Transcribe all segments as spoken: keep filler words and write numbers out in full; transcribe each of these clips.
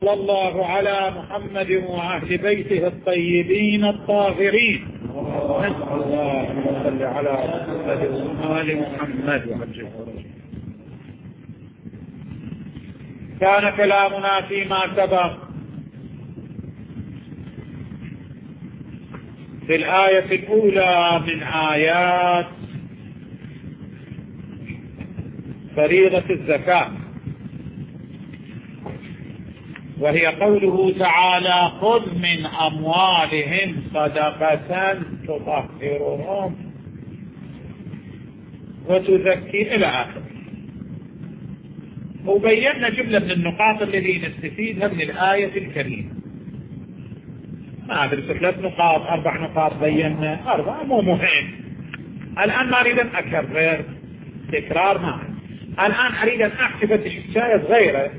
صلى الله على محمد وأهل بيته الطيبين الطاهرين. نسأل الله أن يصلي على محمد وآل محمد وعجله. كان كلامنا فيما سبق في الآية الأولى من آيات فريضة الزكاة، وهي قوله تعالى: خذ من أموالهم صدقة تطهرهم وتزكي إلى آخره. وبينا جملة من النقاط التي نستفيدها من الآية الكريمة. ما أدري ثلاث نقاط أربع نقاط بينا، أربعة مو مهم. الآن ما أريد أن أكرر تكرار معي. الآن أريد أن أحسب شيء صغيرة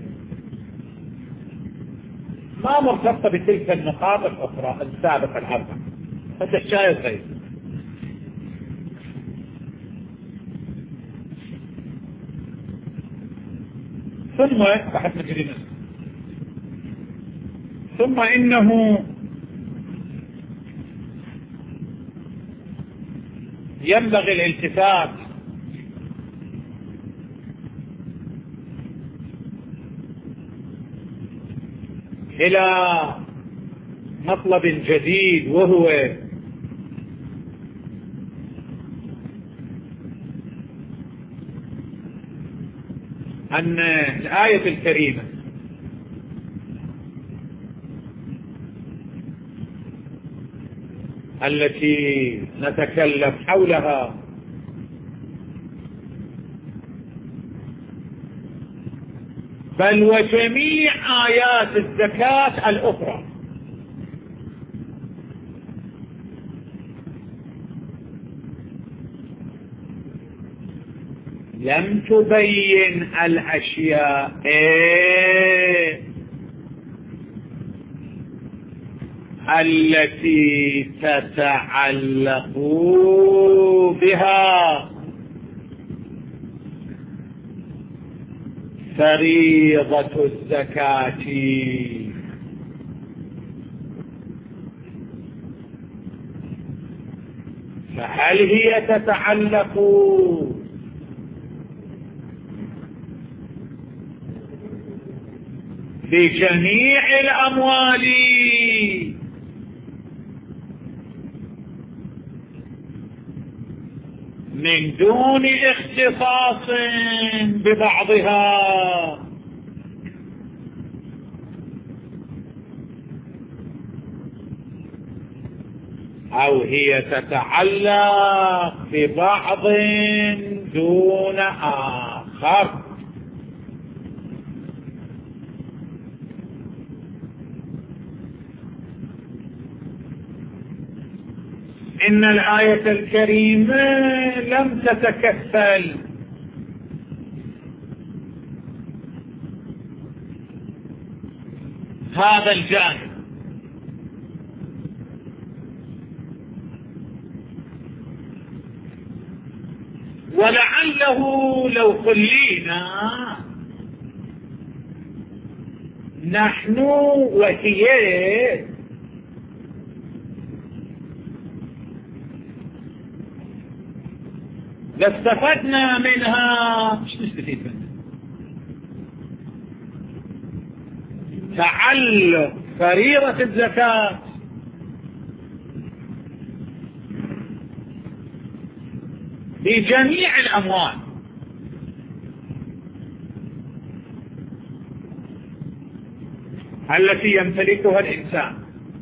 ما مرتبطة بتلك النقاط الأخرى السابقة الأربعة، هذا الشيء صغير. ثم تحت مجرنا ثم إنه ينبغي الالتفات إلى مطلب جديد، وهو أن الآية الكريمة التي نتكلم حولها بل وجميع آيات الزكاة الأخرى لم تبين الأشياء التي تتعلق بها فريضة الزكاة. فهل هي تتعلق بجميع الأموال من دون اختصاص ببعضها، أو هي تتعلق ببعض دون آخر؟ إن الآية الكريمة لم تتكفل هذا الجانب، ولعله لو خلينا نحن وهي لاستفدنا منها. مش نستفيد منها تعلق فريضة الزكاة بجميع الأموال التي يمتلكها الإنسان.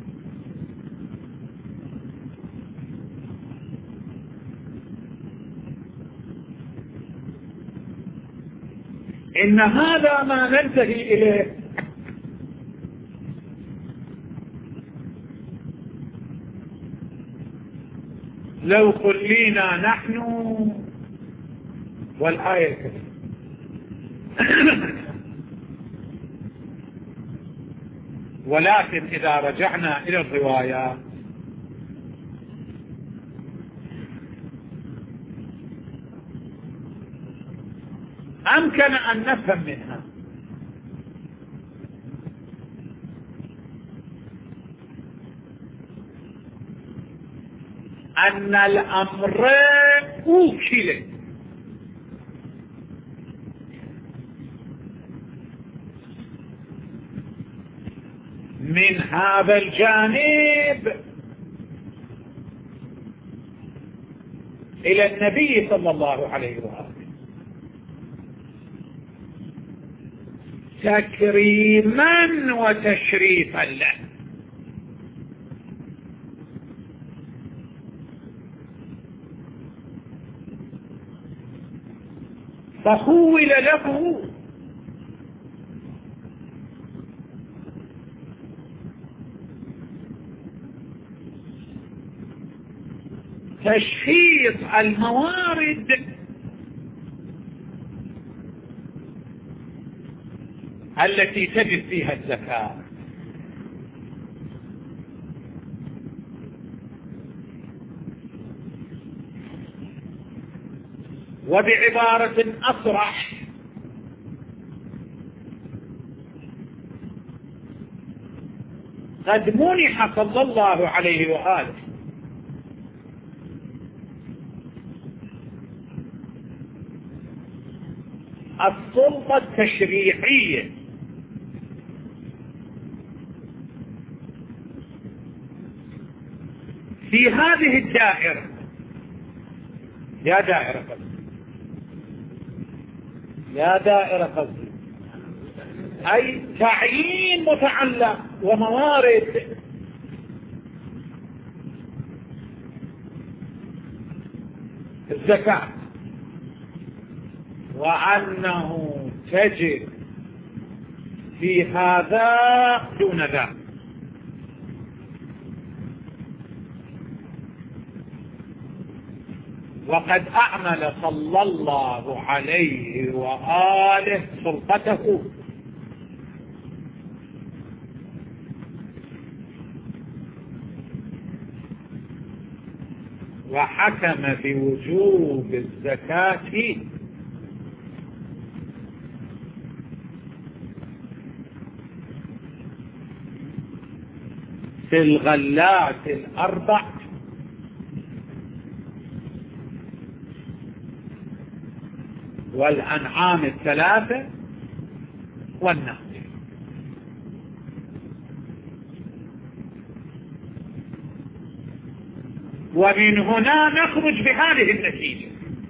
إن هذا ما ننتهي إليه لو خلينا نحن والآية الكريمة. ولكن إذا رجعنا إلى الروايات أمكن أن نفهم منها أن الأمر أوكل من هذا الجانب إلى النبي صلى الله عليه وآله تكريما وتشريفا له، فخول له تشخيص الموارد التي تجد فيها الزكاة، وبعبارة أصرح قد منح صلى الله عليه وآله السلطة التشريعية في هذه الدائرة. يا دائرة قصدي يا دائرة قصدي أي تعيين متعلق وموارد الزكاة، وأنه تجد في هذا دون ذاك. وقد أعمل صلى الله عليه وآله سلطته وحكم بوجوب الزكاة في الغلات الأربع والأنعام الثلاثة والنخل. ومن هنا نخرج بهذه النتيجة: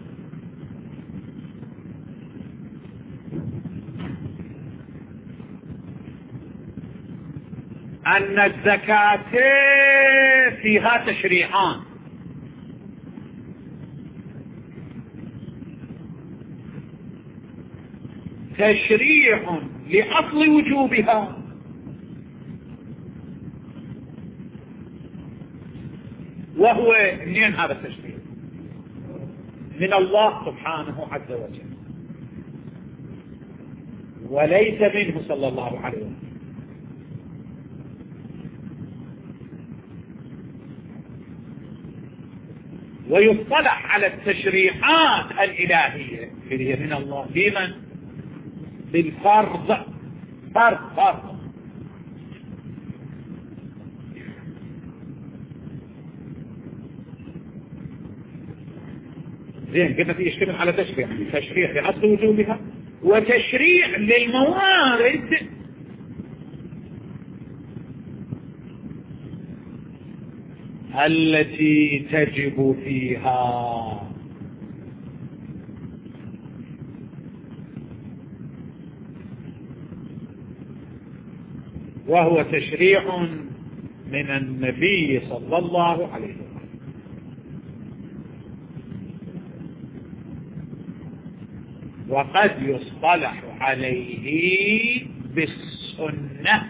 أن الزكاة فيها تشريعان: تشريع لأصل وجوبها، وهو منين هذا التشريع؟ من الله سبحانه عز وجل، وليس منه صلى الله عليه وسلم. ويصطلح على التشريعات الإلهية اللي هي من الله بمن؟ بالفرض. فرض فرض زين. قلنا في يشتمل على تشريع، تشريع لأصل وجوبها، وتشريع للموارد التي تجب فيها. وهو تشريع من النبي صلى الله عليه وسلم. وقد يصطلح عليه بالسنة،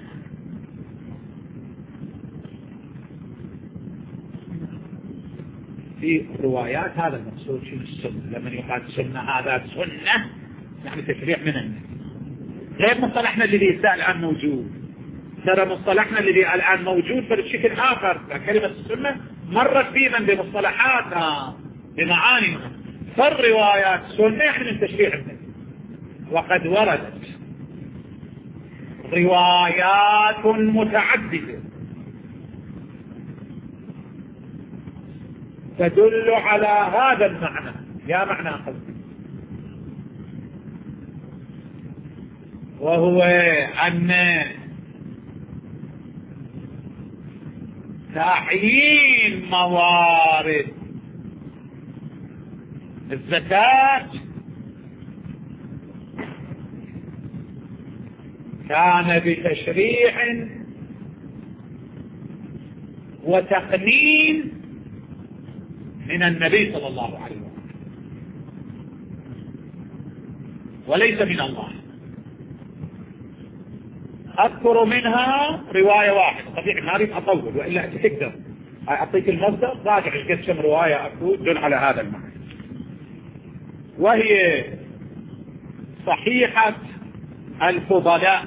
في روايات هذا المقصود في السنة. لما يقال سنة هذا سنة يعني تشريع من النبي، غير مصطلحنا الذي الآن موجود. ترى مصطلحنا الذي الآن موجود بشكل آخر، كلمة السنة مرت بينا بمصطلحاتها بمعانيها، فالروايات سنة يعني من تشريع النبي. وقد وردت روايات متعددة تدل على هذا المعنى. يا معنى آخر وهو أن تعيين موارد الزكاة كان بتشريع وتقنين من النبي صلى الله عليه وسلم وليس من الله. أذكر منها رواية واحدة، طبيعي ما أريد أطول وإلا أنت تقدر أعطيك المصدر راجع قد كم رواية أكو تدل على هذا المعنى، وهي صحيحة الفضلاء.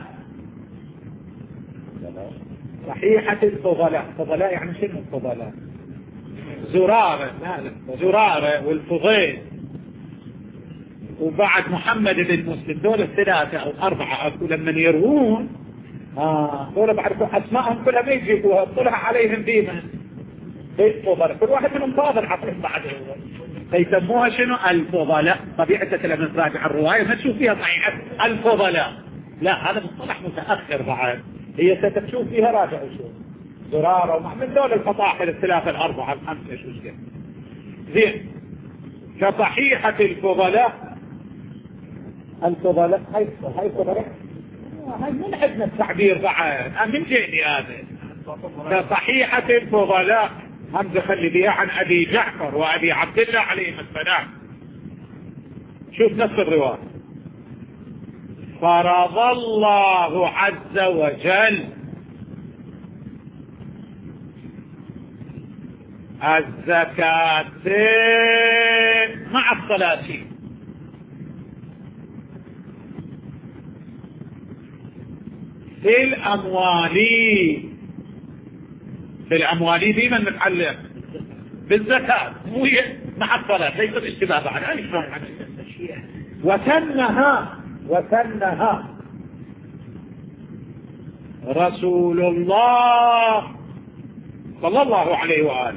صحيحة الفضلاء، فضلاء يعني شنو الفضلاء؟ زرارة، لا لا زرارة والفضيل وبعد محمد بن مسلم، دول الثلاثة أو أربعة أكو لما يروون آه دول بعرفوا أسماءهم كلها ما يجيبوها طلع عليهم ديما الفضلاء، كل واحد منهم فاضل عطهم بعد فيسموها شنو الفضلاء. طبيعة لما تراجع الرواية ما تشوف فيها صحيحة الفضلاء، لا هذا مصطلح متأخر بعد، هي ستشوف فيها راجع شو زرارة ومع من دول الفطاحل الثلاثة الأربعة الخمسة شو زين زين. كصحيحة الفضلاء، الفضلاء هاي هاي الفضلاء هاي من عندنا التعبير بعد من جيني هذا. كصحيحة الفضلاء همزة خلي بيها عن أبي جعفر وأبي عبد الله عليهم السلام. شوف نفس الرواية، فرض الله عز وجل الزكاة مع الصلاة في الأموال، في الأموال دي من متعلق بالزكاة مو مع الصلاة، ليس الاشتباه بعد. وسنها وسنها رسول الله صلى الله عليه وآله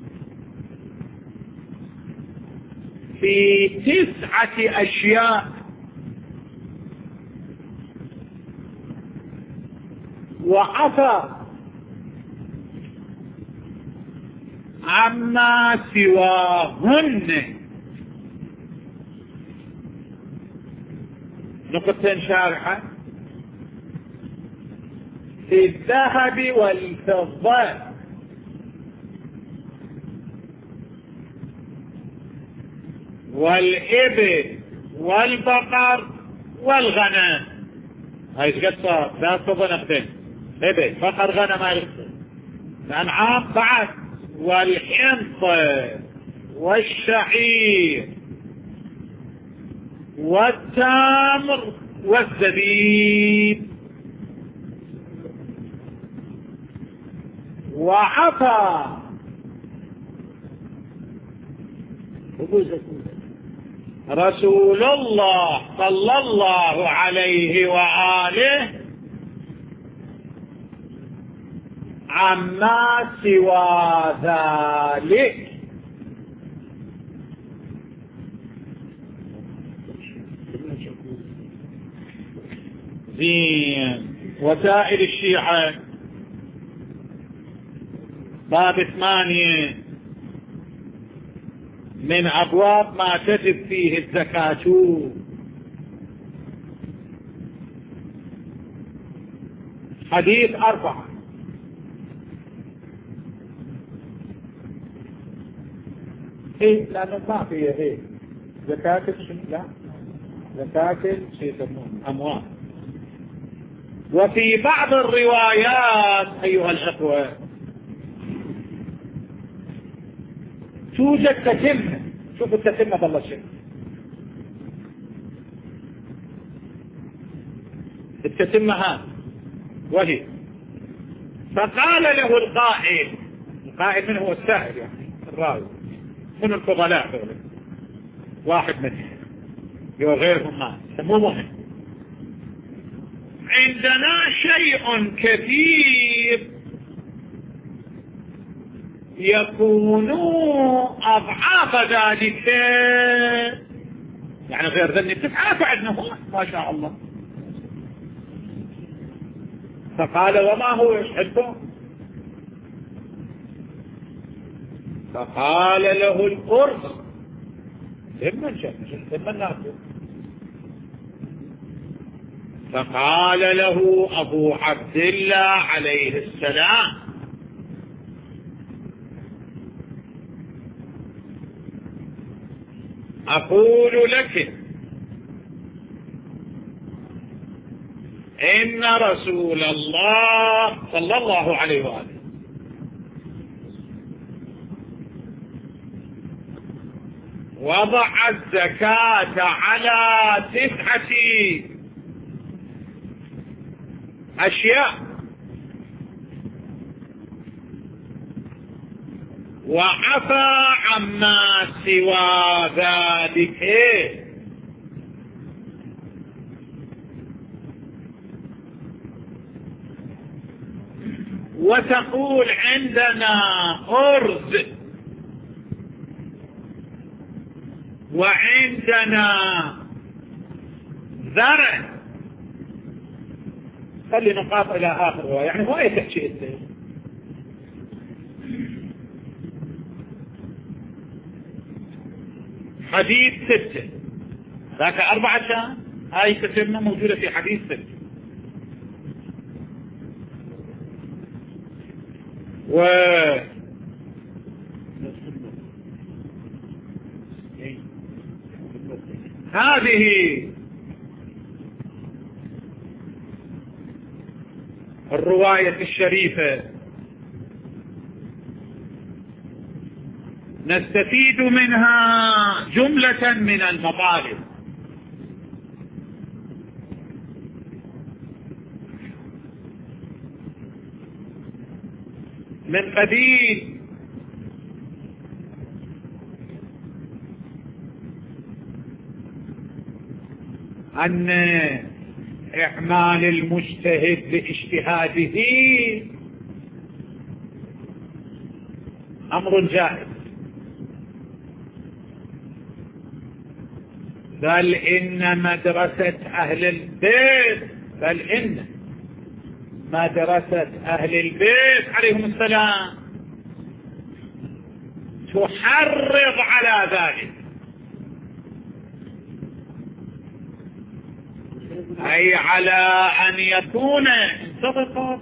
في تسعة أشياء، وعفى عما سواهن. نقطتين شارحة في الذهب والفضة والإبل والبقر والغنم. هاي قصة لا تفضل نقطتين، إبل بقر غنم هاي الأنعام بعد، والحنطة والشعير والتمر والزبيب. وعفى رسول الله صلى الله عليه وآله عما سوى ذلك. زين. وسائل الشيعة باب ثمانية من أبواب ما تجب فيه الزكاة. حديث أربعة إيه لأنه ما فيه إيه زكاة لا زكاة شيء يسمونه أموال. وفي بعض الروايات أيها الأخوة توجد تتمة. شوفوا التتمة بالله شيء، التتمة هذا وهي فقال له القائل، القائل من هو السائل يعني الراوي من الفضلاء دول واحد منهم وغيرهم ما مو مهم، عندنا شيء كثير يكونوا أضعاف ذلك، يعني غير ذنب تسعة وعدنا هو ما شاء الله. فقال وما هو يشهدكم؟ فقال له الأرز ثم ثم ناكل. فقال له أبو عبد الله عليه السلام أقول لك إن رسول الله صلى الله عليه وآله وضع الزكاة على تسعة أشياء وعفى عما سوى ذلك. وتقول عندنا أرز وعندنا زرع. خلي نقاط إلى آخر، يعني هو أي تحكي أنت. حديث ستة ذاك أربعة شان، هاي تتمة موجودة في حديث ستة. و هذه الرواية الشريفة نستفيد منها جملة من المطالب. من قبيل أن إعمال المجتهد باجتهاده أمر جائز، بل إن مدرسة أهل البيت بل إن مدرسة أهل البيت عليهم السلام تحرض على ذلك، أي على أن يكون انتبه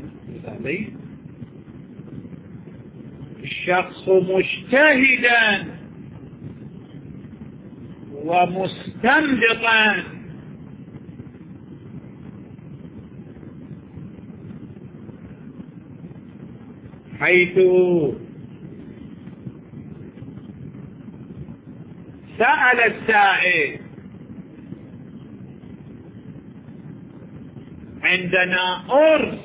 الشخص مجتهدا ومستنبطا حيث سأل السائل عندنا أرز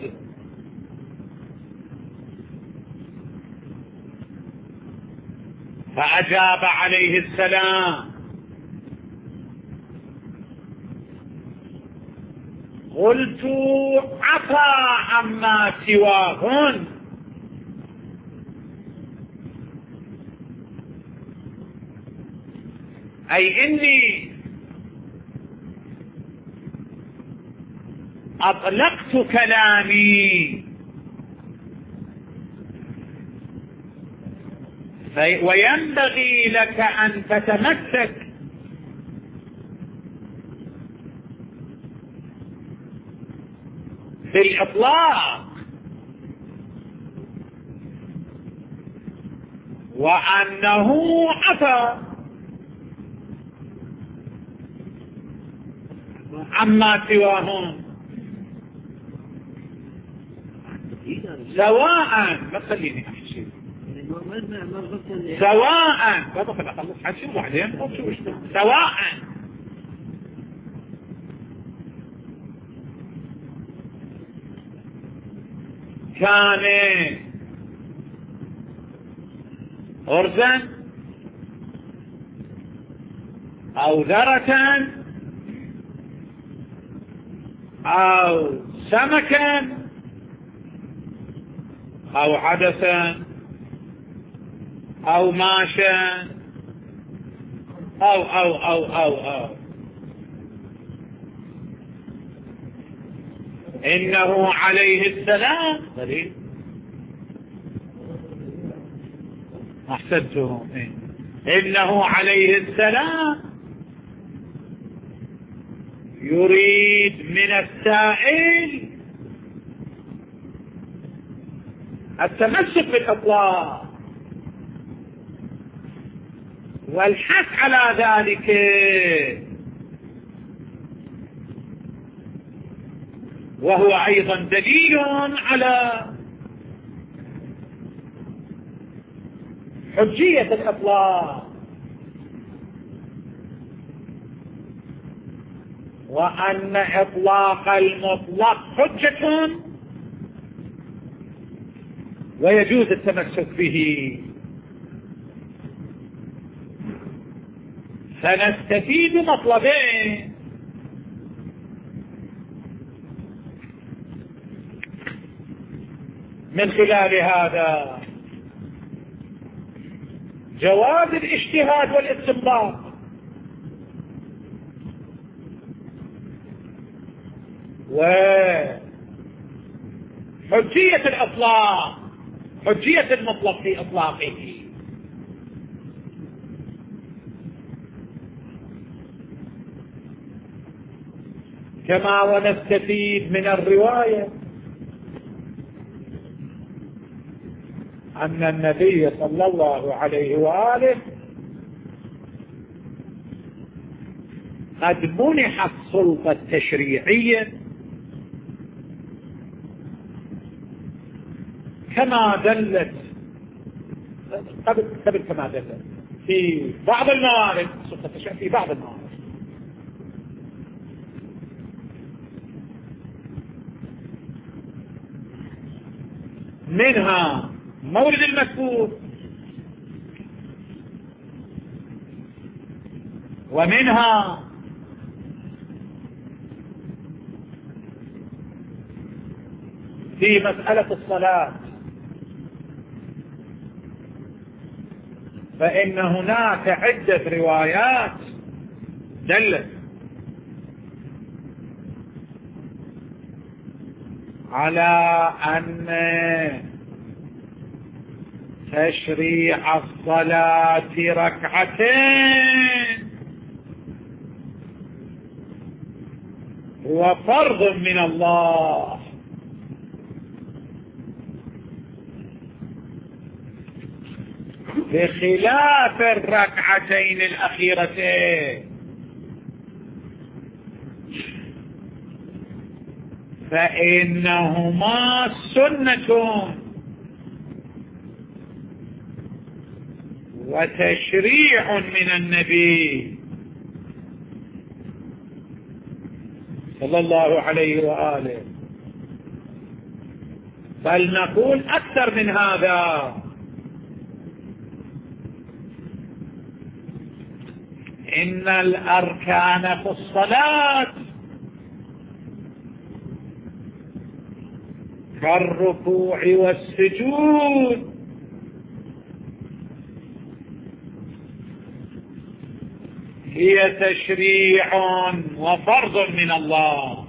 فأجاب عليه السلام قلت عفا عما سواهن، أي إني أطلقت كلامي وينبغي لك أن تتمسك بالإطلاق وأنه عفى عما سواهم، سواء ما تخليني أحكي سواء بدخل أخلص حكي وبعدين سواء كان أرزا أو ذرة أو سمكا أو عدسا أو ماشى أو أو أو أو أو إنه عليه السلام دليل. أحسنتم. إنه عليه السلام يريد من السائل التمسك بالإطلاق والحث على ذلك، وهو أيضا دليل على حجية الإطلاق، وأن إطلاق المطلق حجة ويجوز التمسك به. فنستفيد مطلبين: من خلال هذا جواز الاجتهاد والاستنباط، وحجية الإطلاق، حجية المطلق في إطلاقه. كما ونستفيد من الرواية أن النبي صلى الله عليه وآله قد منح السلطة التشريعية كما دلت قبل قبل كما دلت في بعض الموارد، السلطة التشريعية في بعض الموارد، منها مورد المذكور، ومنها في مسألة الصلاة، فإن هناك عدة روايات دلت على أن تشريع الصلاة ركعتين هو فرض من الله، بخلاف الركعتين الأخيرتين فإنهما سنة وتشريع من النبي صلى الله عليه وآله. بل نقول أكثر من هذا: إن الأركان في الصلاة كالركوع والسجود هي تشريع وفرض من الله،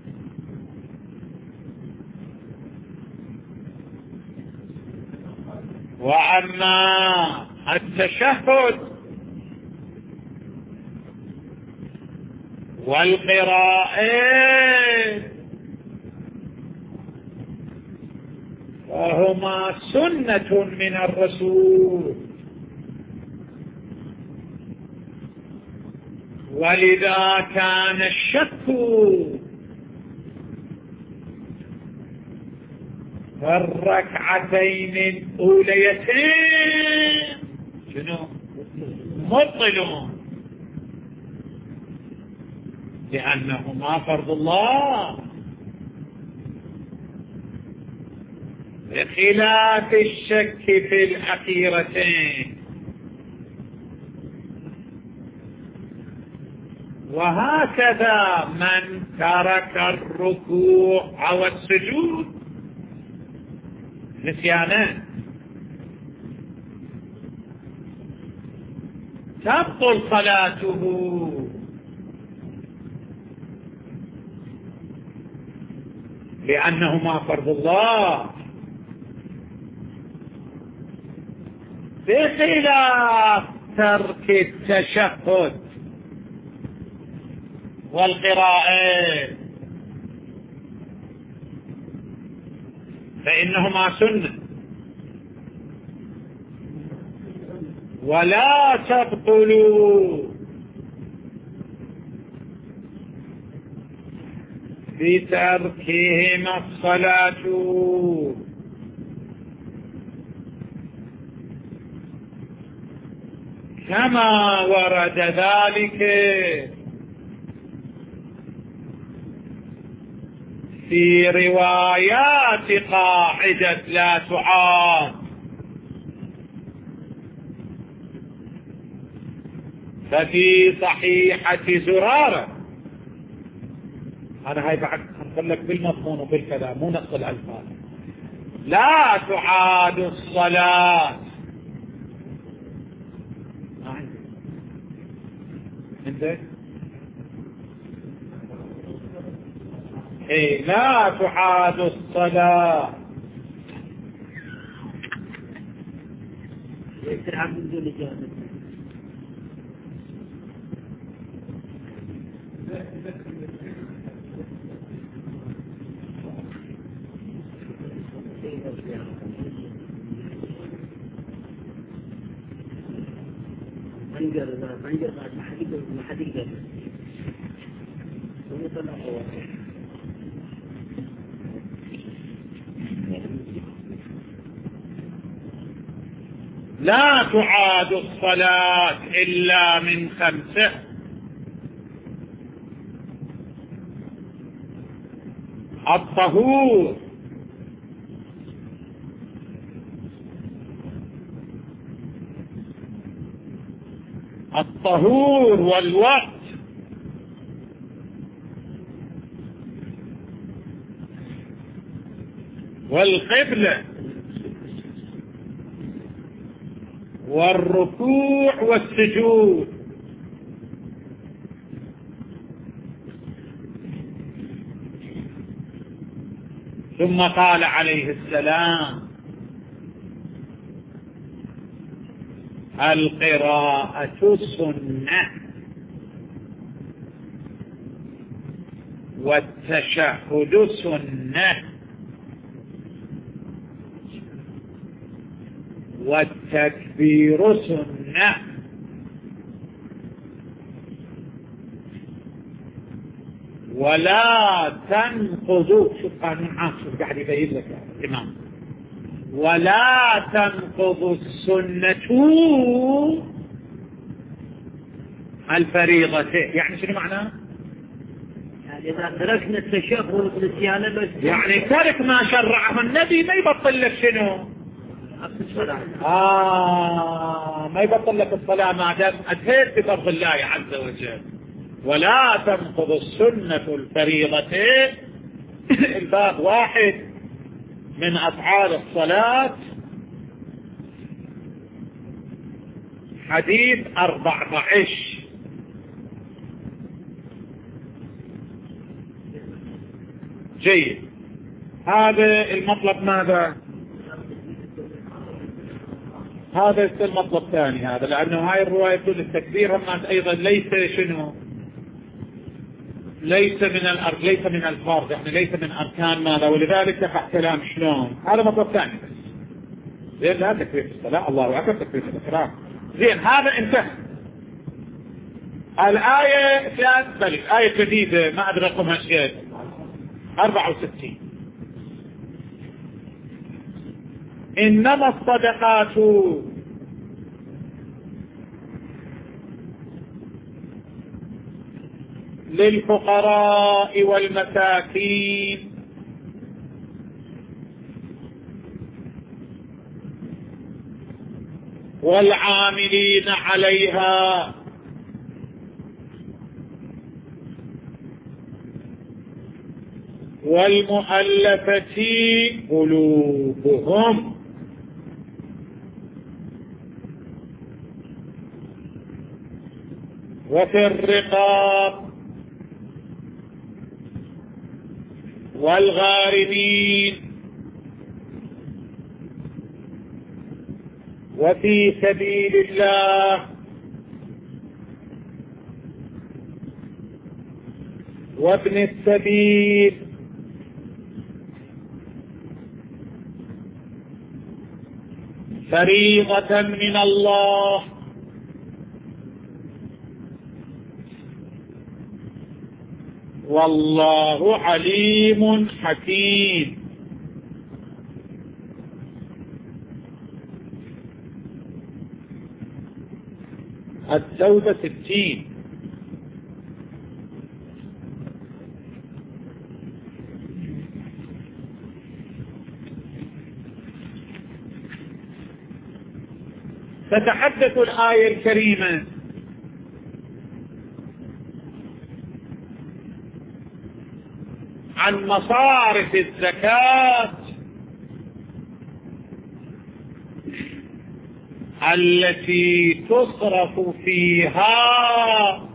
وأما التشهد والقراءة فهما سنة من الرسول، ولذا كان الشك والركعتين الأوليتين شنو مبطلون، لأنهما فرض الله، بخلاف الشك في الأخيرتين. وهكذا من ترك الركوع والسجود نسيانا تبطل صلاته، لأنهما فرض الله، بخلاف ترك التشهد والقراءة فإنهما سنة ولا تبطلوا بتركهما الصلاة، كما ورد ذلك في روايات قاعدة لا تعاد، ففي صحيحة زرارة، أنا هاي بعد أقول لك بالمضمون وبالكلام مو نص الألفاظ، لا تعاد الصلاة انت ايه لا تعاد الصلاة لا تعاد الصلاة إلا من خمسة: الطهور، الطهور والوقت، والقبلة، والركوع والسجود. ثم قال عليه السلام: القراءة سنة والتشهد سنة والتكبير سنة، ولا تنقض، شوف قانون عام، شوف قاعد يبين لك الإمام، ولا تنقض السنة الفريضة. يعني شنو معناه؟ يعني إذا تركنا التشهد والنسيان بس، يعني ترك ما شرعه النبي ما يبطل لك شنو؟ آه ما يبطل لك الصلاة ما دام أتيت بفرض الله عز وجل. ولا تنقض السنة الفريضة. الباب واحد من أفعال الصلاة، حديث أربعة عشر. جيد، هذا المطلب ماذا؟ هذا المطلب الثاني هذا، لأنه هاي الرواية تقول التكبير هم أيضا ليس شنو، ليس من الأرض، ليس من الفرض، يعني ليس من أركان ماذا، ولذلك يقع كلام شلون. هذا مطلب ثاني بس. زين، لا تكبير الصلاة، الله أكبر، تكبير الإحرام. زين، هذا انتهى. الآية ثلاث بل آية جديدة ما أدري رقمها شيء، أربعة وستين. إنما الصدقات للفقراء والمساكين والعاملين عليها والمؤلفة قلوبهم وفي الرقاب والغارمين وفي سبيل الله وابن السبيل فريضة من الله والله عليم حكيم. التوبة ستين. تتحدث الآية الكريمة عن مصارف الزكاة التي تصرف فيها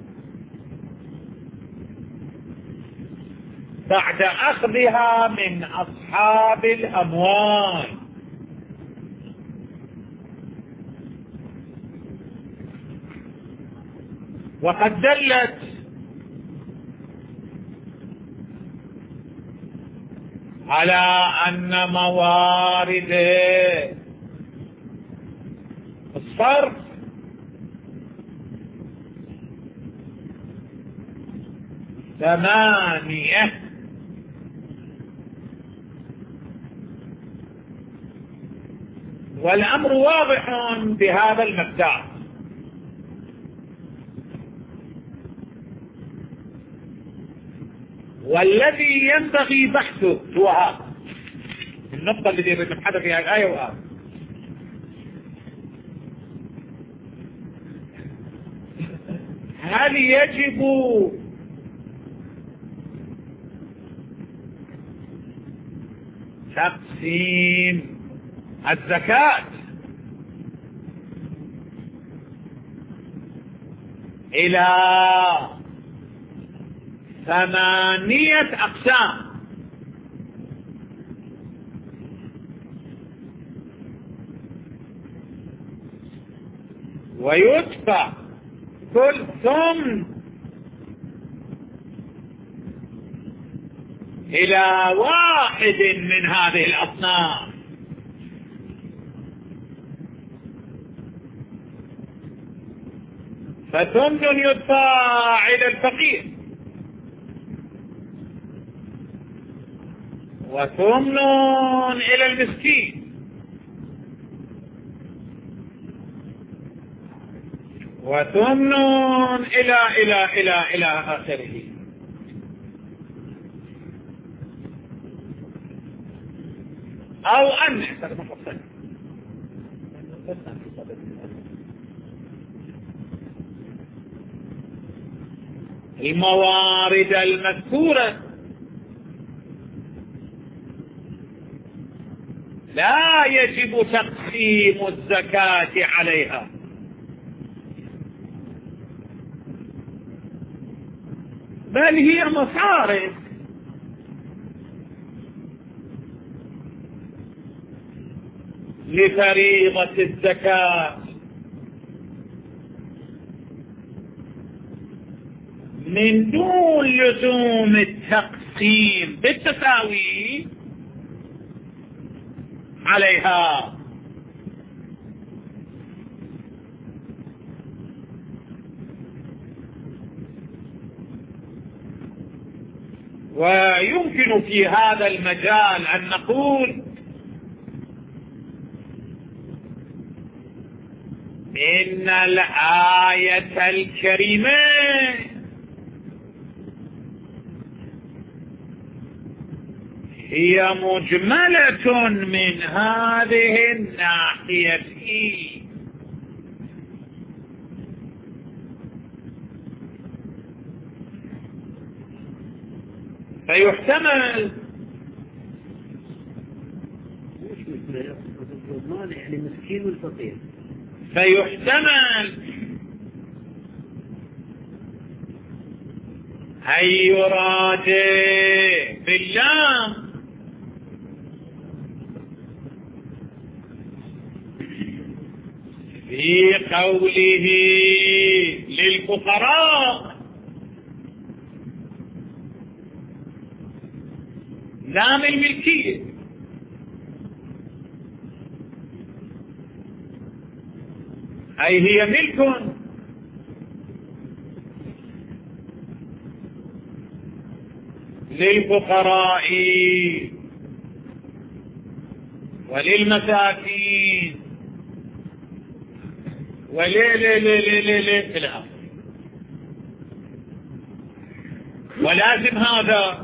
بعد أخذها من أصحاب الأموال. وقد دلت على أن موارد الصرف ثمانية، والأمر واضح بهذا المقدار. والذي ينبغي بحثه هو هذا النقطة التي نتحدث فيها الآية وآية. هل يجب تقسيم الزكاة إلى ثمانية أقسام؟ ويدفع كل ثمن إلى واحد من هذه الأصناف، فثمن يدفع إلى الفقير، وثمن إلى المسكين، وثمن إلى إلى إلى إلى آخره. أو أن الموارد المذكورة لا يجب تقسيم الزكاة عليها، بل هي مصارف لفريضة الزكاة من دون لزوم التقسيم بالتساوي عليها. ويمكن في هذا المجال أن نقول إن الآية الكريمة هي مجملة من هذه الناحية، فيحتمل يعني مسكين والفقير، فيحتمل أي يراجع باللام في قوله للفقراء لام الملكية، أي هي ملك للفقراء وللمساكين ولي لي لي لي لي لي في الأرض. ولازم هذا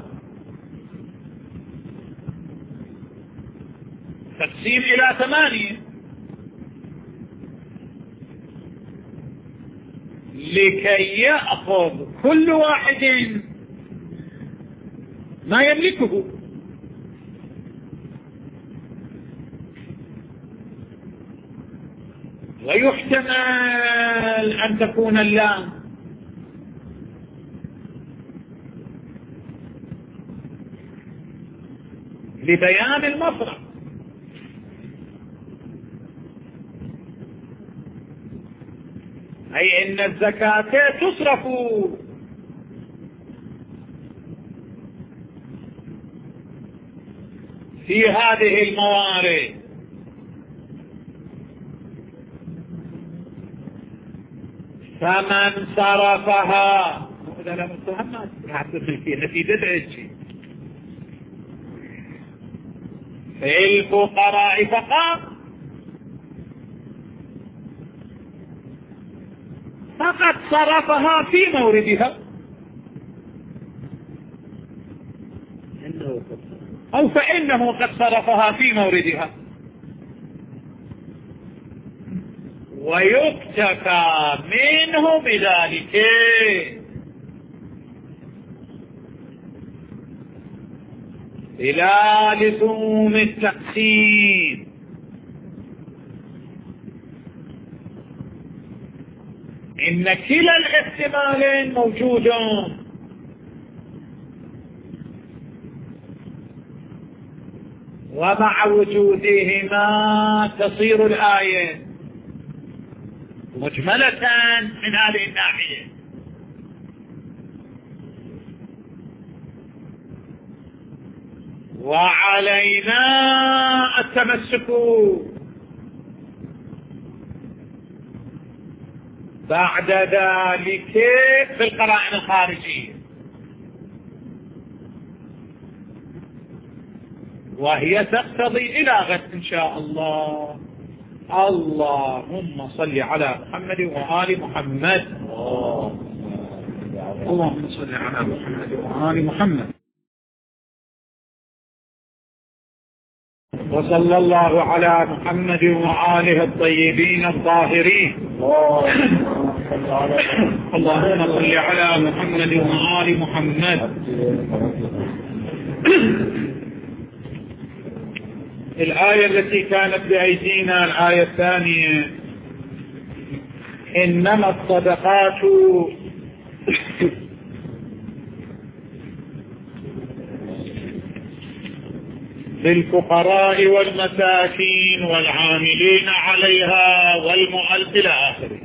تقسيم إلى ثمانية لكي يأخذ كل واحد ما يملكه. ويحتمل أن تكون اللام لبيان المصرف، أي إن الزكاة تصرف في هذه الموارد، فمن صرفها هذا لا متهمات هتصل فيه نتيجة الشيء في الفقراء فقط فقد صرفها في موردها أو فإنه قد صرفها في موردها، ويكتفى منه بذلك إلى لزوم التقسيم. إن كلا الاحتمالين موجود، ومع وجودهما تصير الآية مجملة من هذه الناحية. وعلينا التمسك بعد ذلك بالقرائن الخارجية، وهي تقتضي إلى غد إن شاء الله. اللهم صل على محمد وآل محمد. اللهم صل على محمد وآل محمد. وصلى الله على محمد وآله الطيبين الطاهرين. اللهم صل على محمد وآل محمد. الآية التي كانت بأيدينا الآية الثانية: إنما الصدقات للفقراء والمساكين والعاملين عليها والمؤلف إلى آخره.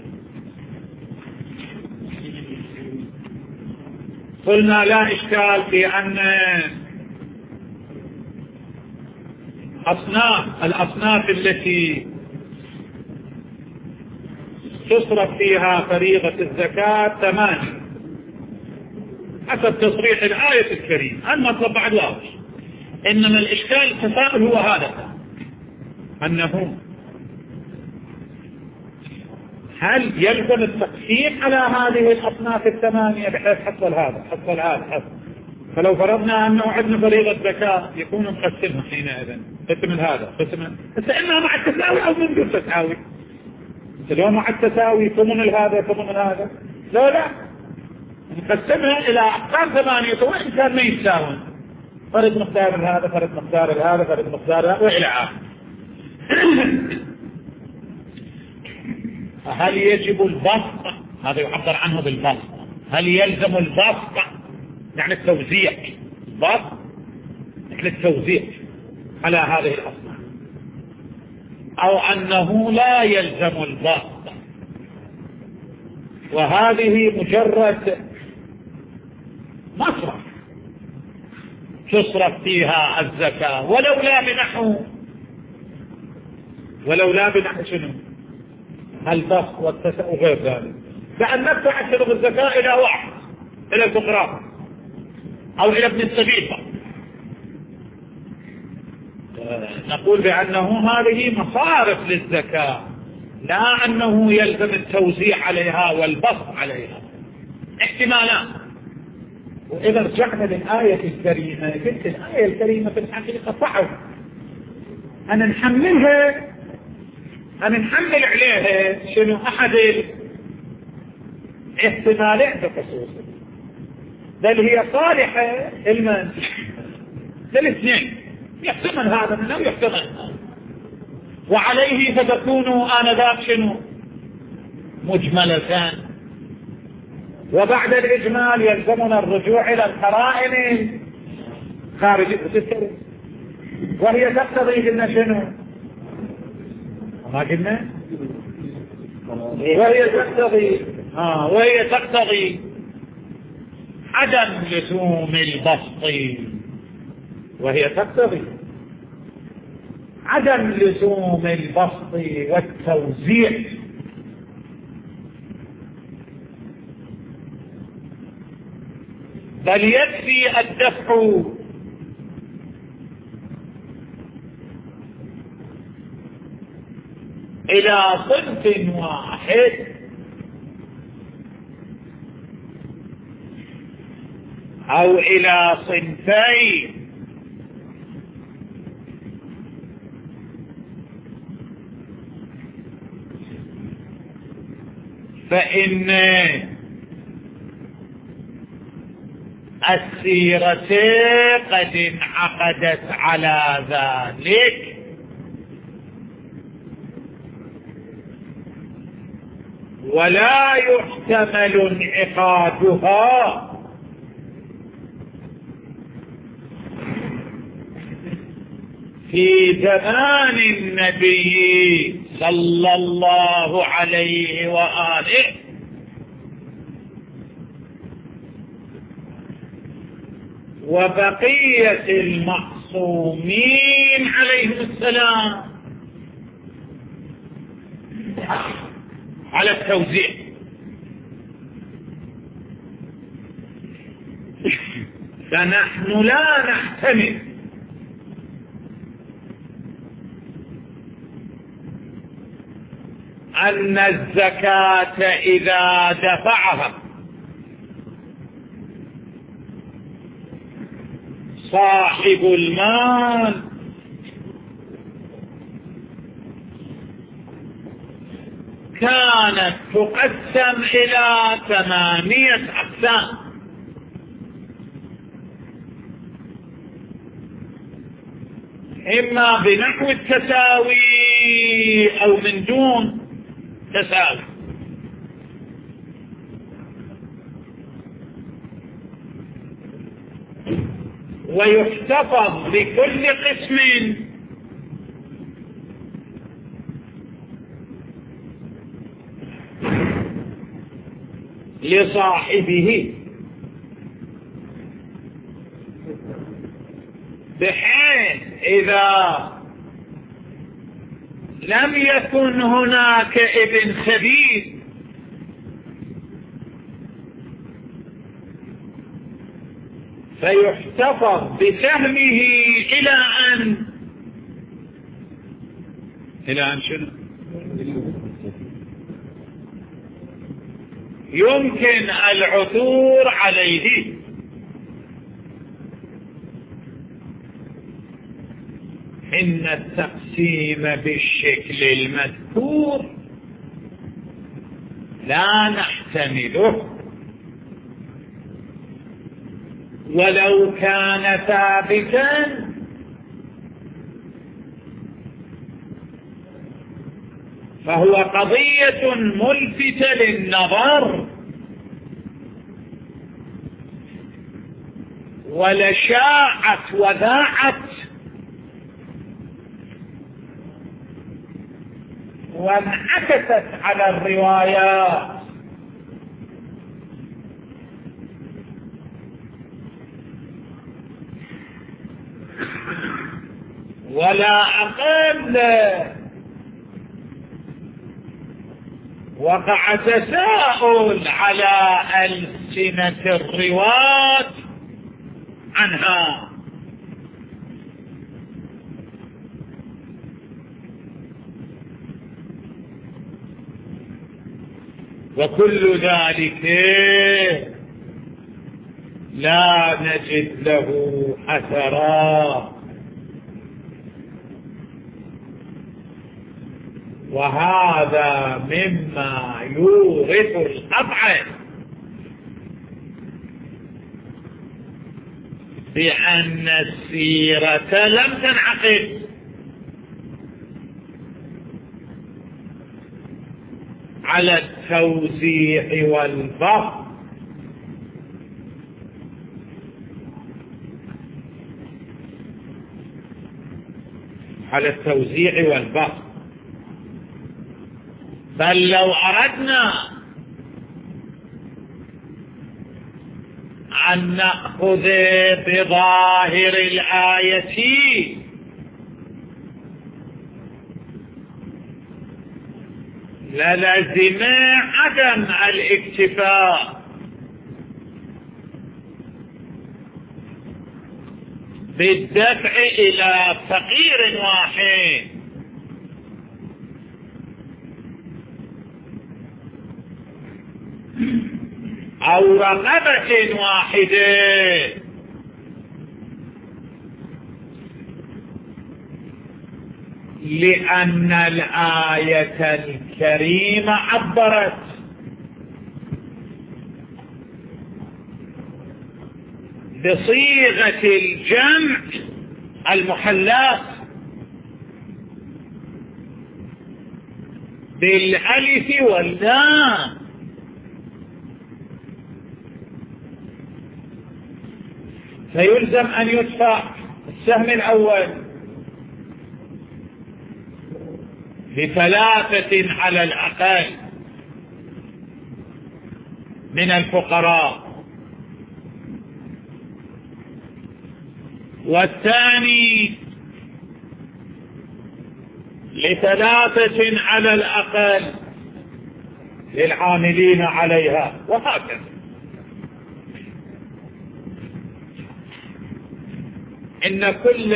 قلنا لا إشكال في أن أصناف الأصناف التي تصرف فيها فريضة الزكاة ثمانية حسب تصريح الآية الكريمة. المطلب بعد واضح، إنما الإشكال التساؤل هو هذا، أنه هل يلزم التقسيم على هذه الأصناف الثمانية بحيث حصل هذا حصل هذا حصل، فلو فرضنا أنه عندنا فريضة زكاة يكون مقسمها حينئذ قسم هذا قسم، بس إنها مع التساوي أو من دون تساوي. لو مع التساوي ثمن هذا ثمن هذا، لا لا نقسمها إلى أقسام ثمانية وإن كان ما يتساوي، فرد مقدار هذا فرد مقدار هذا فرد مقدار هذا وإلى آخره. هل يجب البسط؟ هذا يعبر عنه بالبسط. هل يلزم البسط يعني التوزيع، ضبط مثل التوزيع على هذه الأصناف، أو أنه لا يلزم الضبط، وهذه مجرد مصرف تصرف فيها الزكاة، ولولا بنحو ولولا بنحو شنو؟ البسط والتسع وغير ذلك، كأن ندفع تلغي الزكاة إلى واحد، إلى الفقراء أو إلى ابن السبيل. نقول بأنه هذه مصارف للزكاة، لا أنه يلزم التوزيع عليها والبسط عليها، احتمالات. وإذا رجعنا للآية الكريمة، قلت الآية الكريمة في الحقيقة صعب أن نحملها، أن نحمل عليها شنو أحد الاحتمالين بخصوصه، بل هي صالحة لمن؟ للاثنين، يحتمل هذا منه ويحتمل هذا، وعليه فتكون آنذاك شنو؟ مجملتان. وبعد الإجمال يلزمنا الرجوع إلى القرائن خارج السر، وهي تقتضي قلنا شنو؟ ما قلنا؟ وهي تقتضي آه وهي تقتضي عدم لزوم البسط، وهي تقتضي عدم لزوم البسط والتوزيع. بل يكفي الدفع إلى صنف واحد أو إلى صنفين، فإن السيرة قد انعقدت على ذلك، ولا يحتمل انعقادها في زمان النبي صلى الله عليه وآله وبقية المعصومين عليهم السلام على التوزيع. فنحن لا نحتمل أن الزكاة إذا دفعها صاحب المال كانت تقسم إلى ثمانية أقسام، إما بنحو التساوي أو من دون تساوي. ويحتفظ لكل قسم لصاحبه، بحيث إذا لم يكن هناك ابن سبيل فيحتفظ بسهمه إلى أن إلى أن شنو؟ يمكن العثور عليه. إن التقسيم بالشكل المذكور لا نحتمله، ولو كان ثابتا فهو قضية ملفتة للنظر، ولشاعت وذاعت وانعكست على الروايات. ولا أقل وقع تساؤل على ألسنة الرواة عنها. وكل ذلك لا نجد له أثرا، وهذا مما يورث القطع بأن السيرة لم تنعقد على التوزيع والبسط، على التوزيع والبسط. بل لو أردنا أن نأخذ بظاهر الآية للزم عدم الاكتفاء بالدفع إلى فقير واحد، أو رغبة واحدة، لأن الآية الكريمة عبرت بصيغة الجمع المحلات بالألف واللام، فيلزم أن يدفع السهم الأول بثلاثة على الأقل من الفقراء، والثاني لثلاثة على الأقل للعاملين عليها، وهكذا. إن كل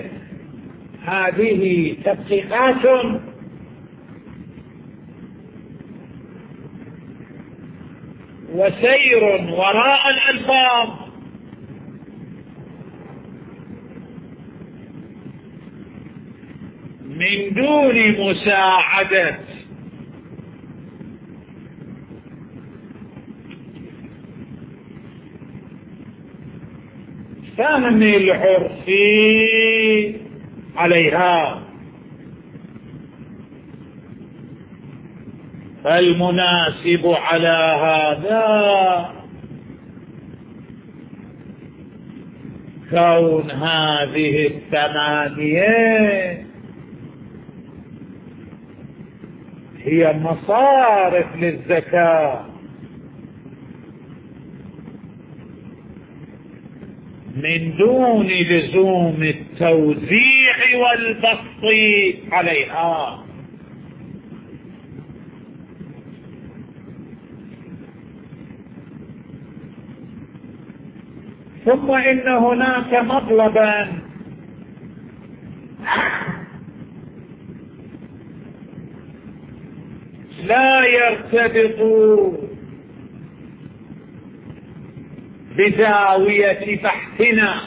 هذه تدقيقات وسير وراء الألفاظ من دون مساعدة فهم العرف عليها. فالمناسب على هذا كون هذه الثمانية هي مصارف للزكاة من دون لزوم التوزيع والبسط عليها. ثم إن هناك مطلبا لا يرتبط بزاوية بحثنا،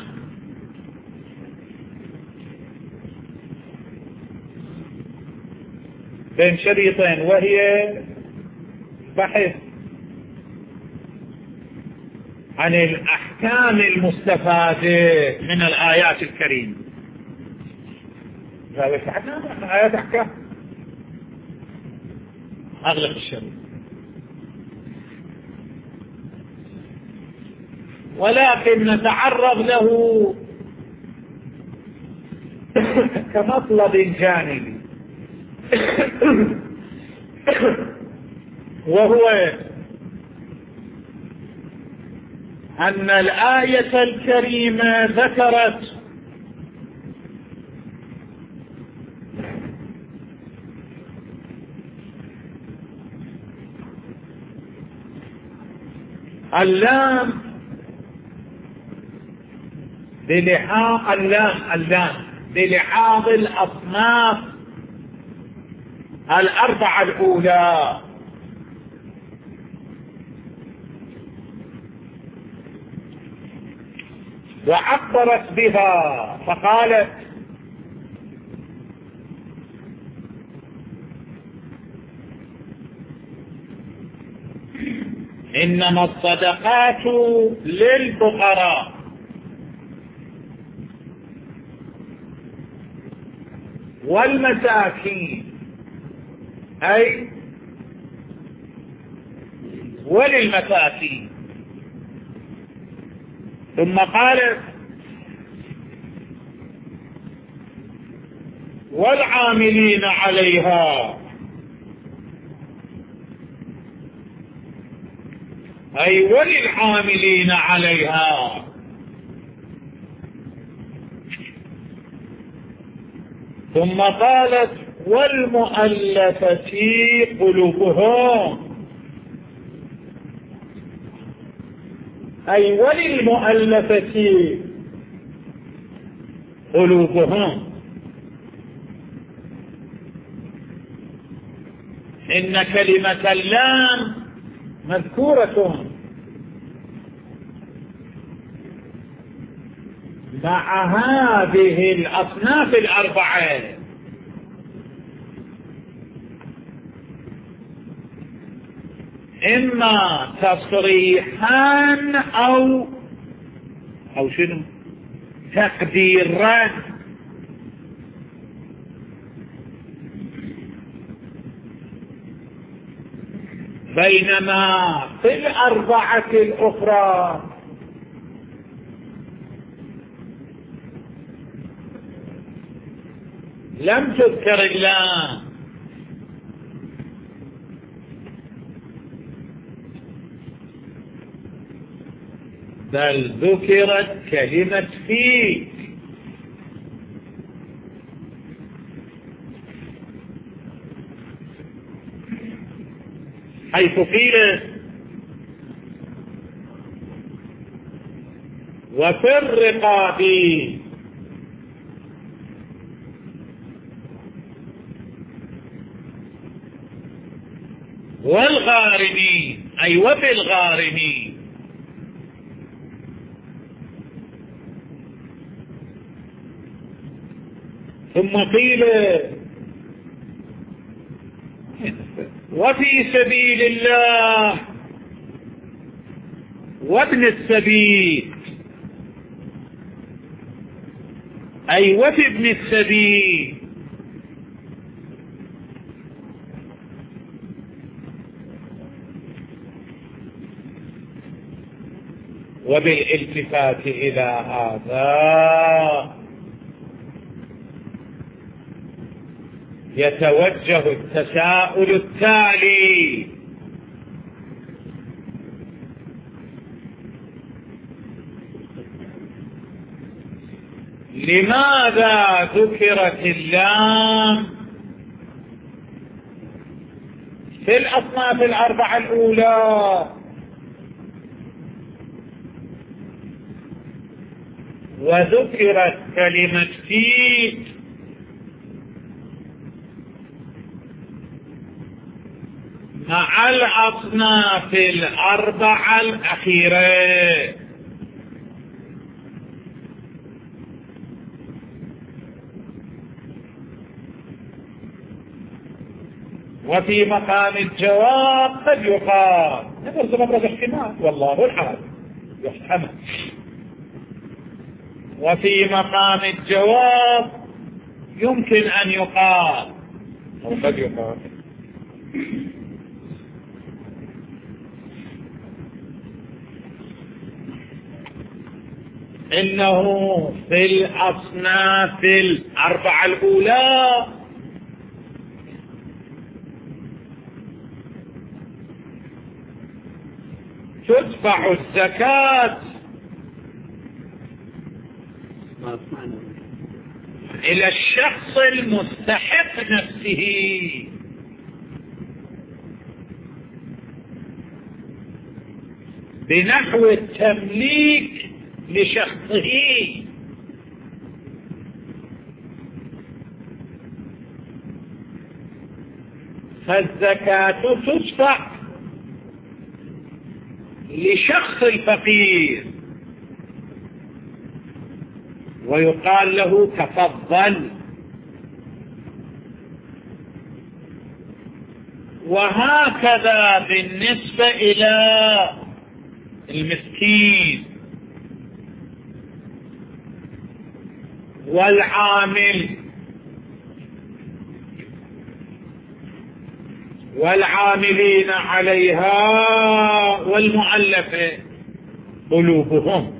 بين شريطين، وهي بحث عن الأحكام المستفادة من الآيات الكريمة. زاوية بحثنا من آيات أحكام أغلب الشريط، ولكن نتعرض له كمطلب جانبي، وهو أن الآية الكريمة ذكرت اللام بلحاظ اللام اللام بلحاظ الأصناف الأربعة الأولى، وعبرت بها فقالت: إنما الصدقات للفقراء والمساكين، أي وللمساكين. ثم قالت: والعاملين عليها، أي وللعاملين عليها. ثم قالت: والمؤلفة قلوبهم، أي وللمؤلفة قلوبهم. إن كلمة اللام مذكورة مع هذه الأصناف الأربعة، إما تصريحا أو أو شنو تقديرا. بينما في الأربعة الأخرى لم تذكر اللام، بل ذكرت كلمة فيه. حيث قيل: وفي الرقاب، والغارمين، أي وفي الغارمين. ثم قيل: وفي سبيل الله، وابن السبيل، أي وفي ابن السبيل. وبالالتفات إلى هذا يتوجه التساؤل التالي: لماذا ذكرت اللام في الأصناف الأربعة الأولى وذكرت كلمة فيه مع الأصناف الأربعة الأخيرة؟ وفي مقام الجواب قد يقال نبرز مبرز احتمال، والله الحال يحتمل. وفي مقام الجواب يمكن أن يقال أو قد يقال إنه في الأصناف الأربعة الأولى تدفع الزكاة إلى الشخص المستحق نفسه، بنحو التمليك لشخصه، فالزكاة تدفع لشخص الفقير ويقال له تفضل. وهكذا بالنسبة إلى المسكين والعامل والعاملين عليها والمؤلفة قلوبهم،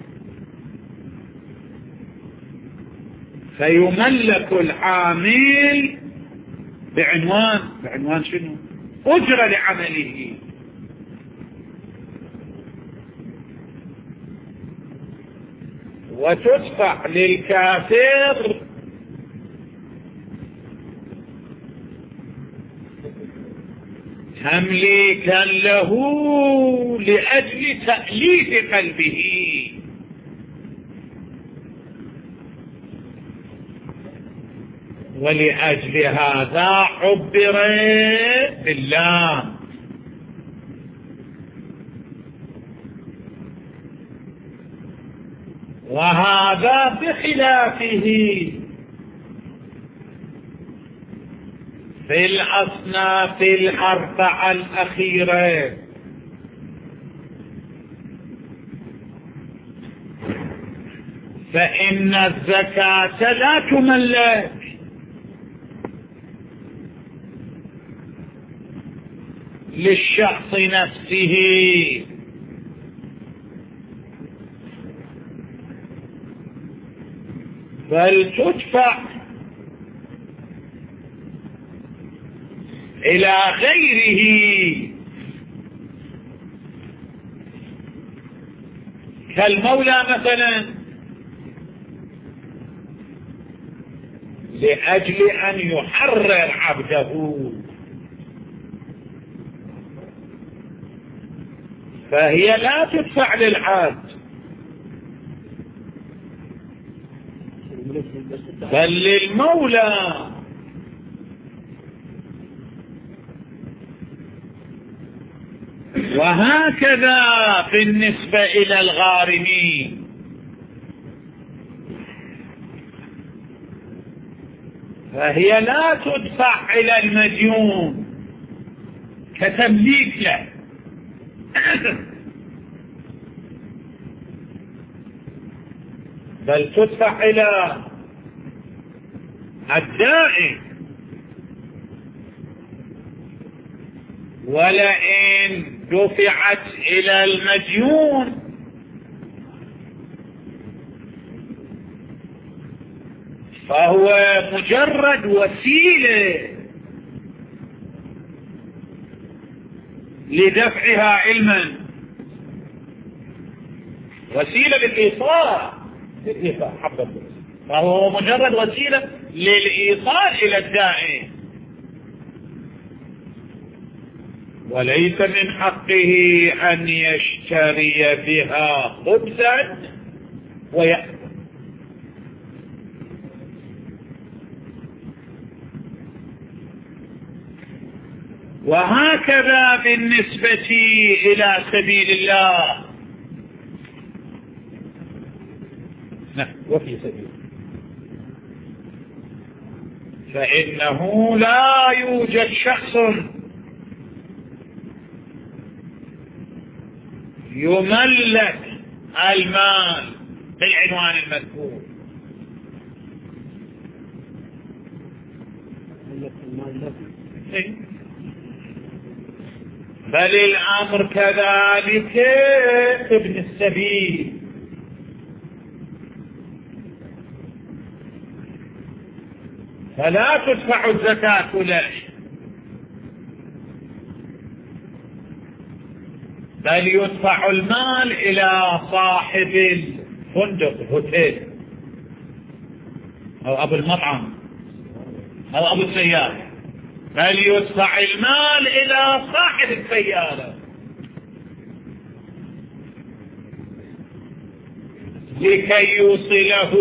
فيملك العامل بعنوان بعنوان شنو؟ أجرة لعمله، وتدفع للكافر تمليكا له لأجل تأليف قلبه. ولأجل هذا عبر بالله. وهذا بخلافه في الأصناف الأربعة الأخيرة، فإن الزكاة لا تملك للشخص نفسه، بل تدفع إلى غيره كالمولى مثلا، لأجل أن يحرر عبده، فهي لا تدفع للعبد بل للمولى. وهكذا بالنسبة إلى الغارمين، فهي لا تدفع إلى المديون كتمليك له، بل تدفع إلى الدائن. ولئن دفعت إلى المديون فهو مجرد وسيلة لدفعها علما، وسيلة للإيصال للإيصال حبا، فهو مجرد وسيلة للإيصال إلى الدائن، وليس من حقه أن يشتري بها خبزا ويأكل. وهكذا بالنسبة إلى سبيل الله. نعم، وفي سبيل، فإنه لا يوجد شخص يملك المال بالعنوان المذكور، بل الأمر كذلك ابن السبيل، فلا تدفع الزكاة له، بل يدفع المال إلى صاحب الفندق الهوتيل أو أبو المطعم أو أبو السيارة، بل يدفع المال إلى صاحب السيارة لكي يوصله،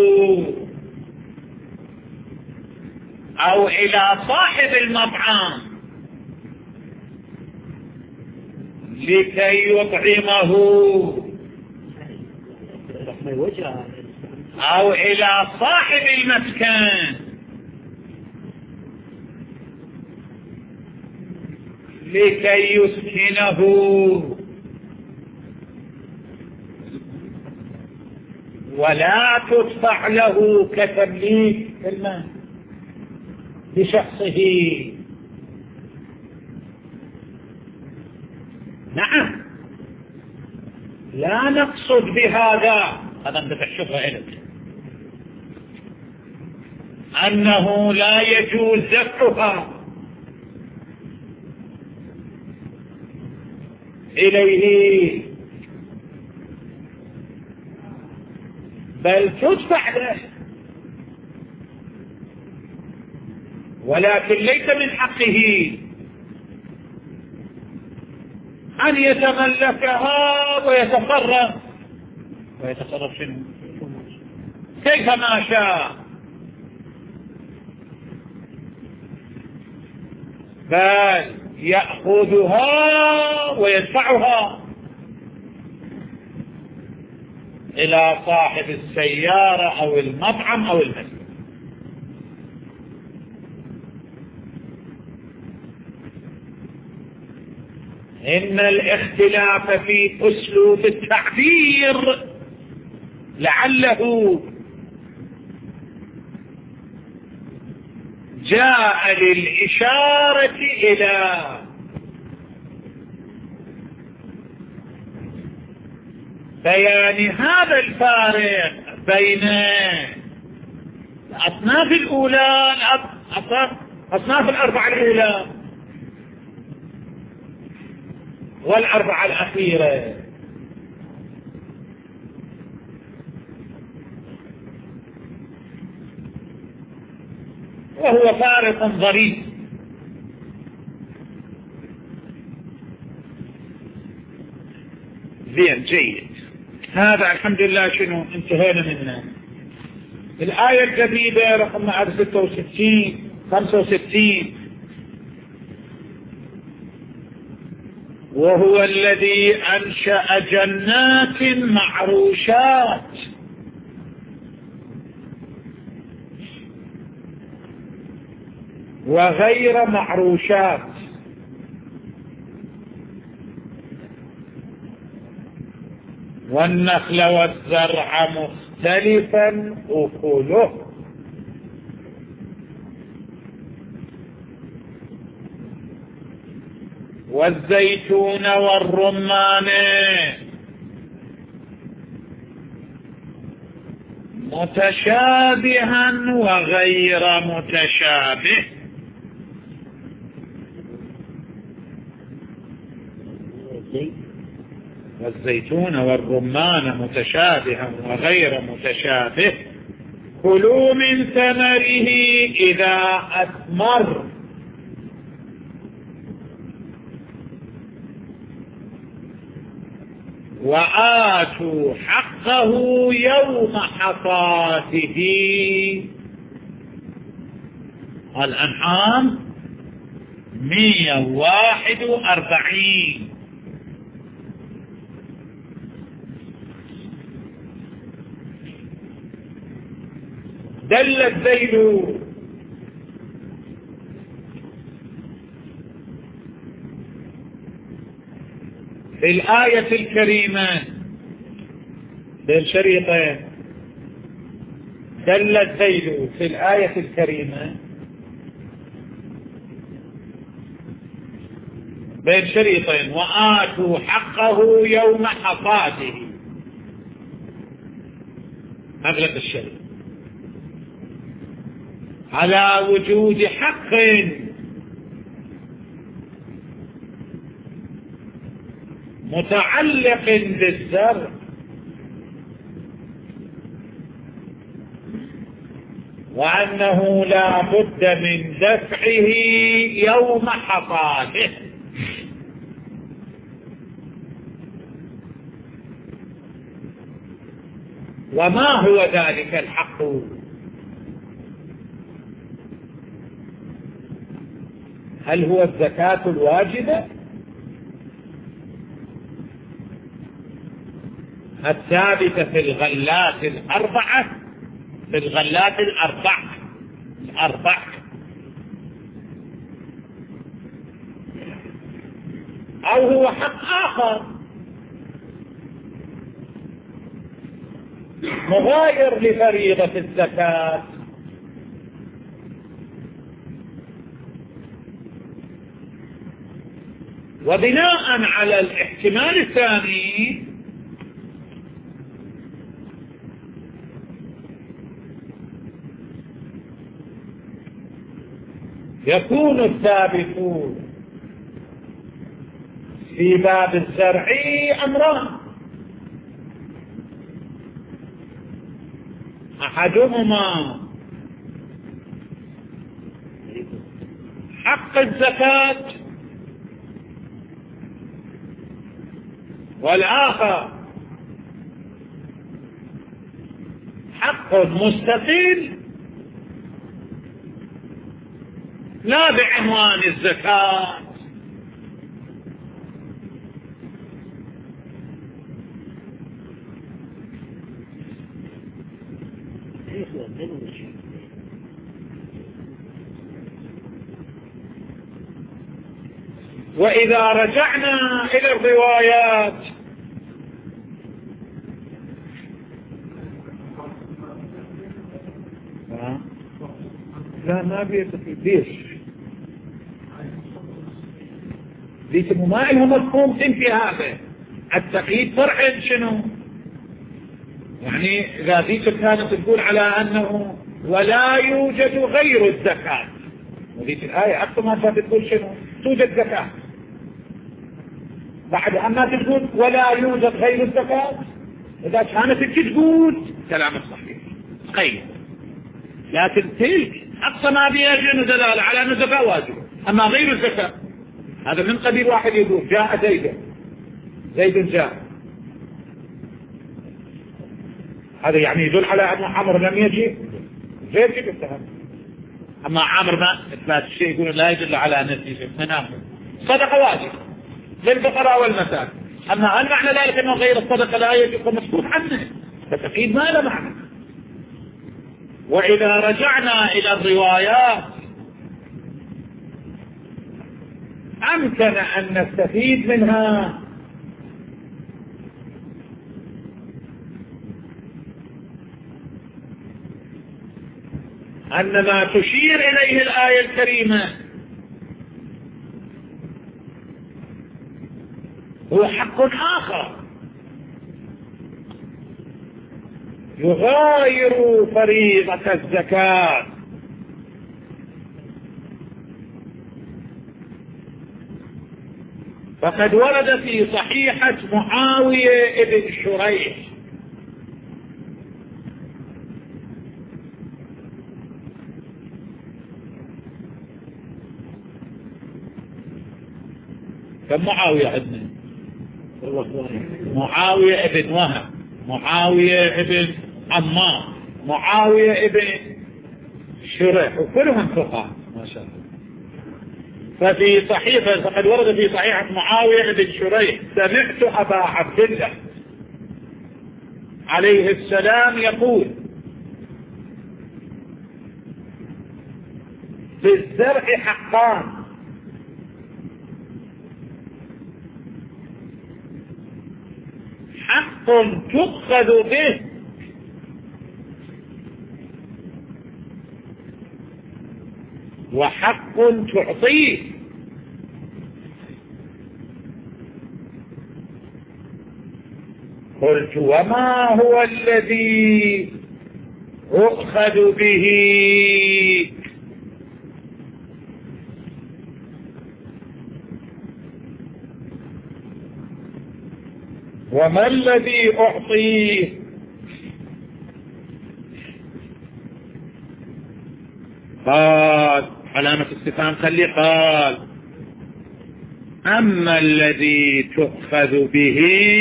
أو إلى صاحب المطعم لكي يطعمه، أو إلى صاحب المسكن لكي يسكنه، ولا تدفع له كتمليك المال لشخصه. نعم، لا نقصد بهذا، هذا انت تحشفها إليك، أنه لا يجوز دفعها إليه، بل تدفع له، ولكن ليس من حقه أن يتملكها ويتصرف ويتصرف شنو كيف ما شاء، بل يأخذها ويدفعها إلى صاحب السيارة أو المطعم أو المسجد. إن الاختلاف في أسلوب التعبير لعله جاء للإشارة إلى بيان هذا الفارق بين الأصناف الأولى الأصناف الأربعة الأولى والأربعة الأخيرة، وهو فارق ظريف. زين، جيد، هذا الحمد لله شنو انتهينا منه. الآية الجديدة رقم ستة وستين خمسة وستين، وهو الذي أنشأ جنات معروشات وغير معروشات والنخل والزرع مختلفا أكله والزيتون والرمان متشابها وغير متشابه والزيتون والرمان متشابها وغير متشابه كلوا من ثمره إذا أثمر وآتوا حقه يوم حصاده. الأنعام مئة وواحد وأربعين. دل الذيل في الآية الكريمة بين شريطين، دل الذيل في الآية الكريمة بين شريطين وآتوا حقه يوم حصاده، أغلب الشريط. على وجود حق متعلق بالزرع، وأنه لا بد من دفعه يوم حصاده. وما هو ذلك الحق؟ هل هو الزكاة الواجبة الثابتة في الغلات الأربعة، في الغلات الأربعة الأربعة أو هو حق آخر مغاير لفريضة الزكاة؟ وبناء على الاحتمال الثاني يكون الثابت في باب الزرع أمران: أحدهما حق الزكاة، والآخر حق مستقل لا بعنوان الزكاة. وإذا رجعنا إلى الروايات لا ما بيتفي ليش ليش ما لهم مفهوم في هذا التقييد فرع شنو؟ يعني إذا ذيك كانت تقول على أنه ولا يوجد غير الزكاة، وذيك الآية أكثر ما تقول شنو؟ توجد زكاة. بعد أما تقول ولا يوجد غير الزكاة، إذا كانت تقول كلام صحيح قيد، لكن تلك أقصى ما بها شنو دلالة على أن الزكاة واجب. أما غير الزكاة هذا من قبيل واحد يقول جاء زيد زيد جاء، هذا يعني يدل على أن عمرو لم يجي زيد جيب التهم. أما عمرو ما إثبات الشيء يقول لا يدل على أن النتيجة منام صدقة واجب للفقراء والمساكين. أما هل معنى ذلك أنه غير الصدقة لا يجب مسكوت عنه؟ فتقييد ما له معنى. وإذا رجعنا إلى الروايات أمكن أن نستفيد منها أن ما تشير إليه الآية الكريمة هو حق آخر يغاير فريضة الزكاة. فقد ورد في صحيحة معاوية بن شريح كم معاوية عندنا؟ معاوية ابن وهب، معاوية ابن عمار، معاوية ابن شريح، وكلهم فقهاء ما شاء الله. ففي صحيفة فقد ورد في صحيحة معاوية ابن شريح: سمعت أبا عبد الله عليه السلام يقول: في الزرع حقان، حق تؤخذ به وحق تعطيه. قلت: وما هو الذي أؤخذ به؟ وما الذي أعطيه؟ قال علامة استفهام خلي قال أما الذي تؤخذ به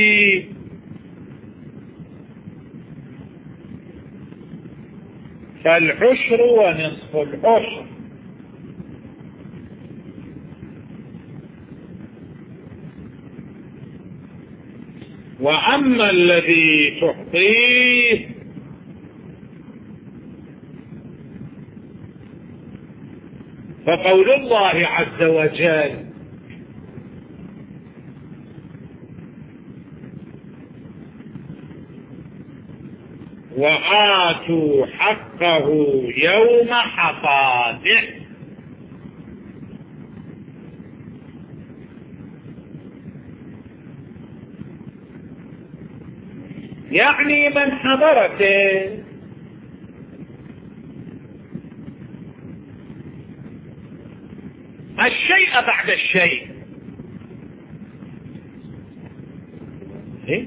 فالعشر ونصف العشر، وأما الذي تعطيه فقول الله عز وجل وآتوا حقه يوم حصاده، يعني من حضرته الشيء بعد الشيء. ايه